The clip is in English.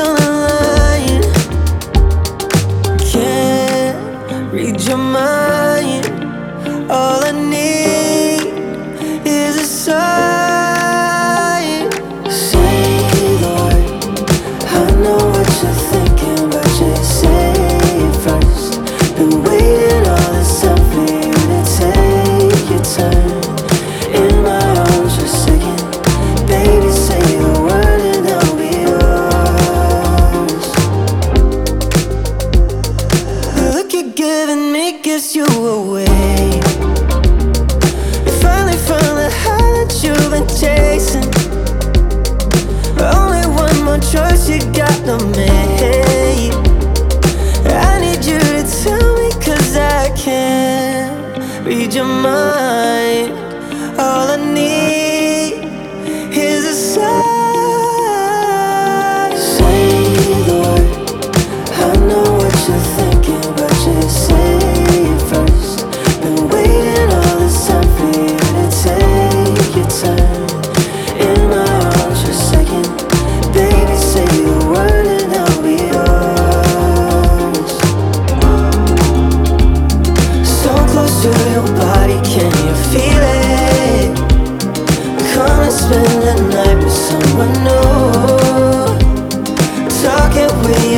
on the line. Can't read your mind. All I need is a sign. Say, Lord, I know what you're thinking, but just say it first. Been waiting all this time for you to take your turn. In my arms for a second, baby, say the word and I'll be yours. The look you're giving me gives you away. You finally found the high that you've been chasing. Only one more choice you got to make. I need you to tell me, 'cause I can't read your mind. All I need is a sign. Say the word, I know what you're thinking, but just say it first. Been waiting all this time for you to take your turn. In my arms for a second, baby, say the word and I'll be yours. So close to your body, can you feel it? Come and spend the night with someone new. Talking with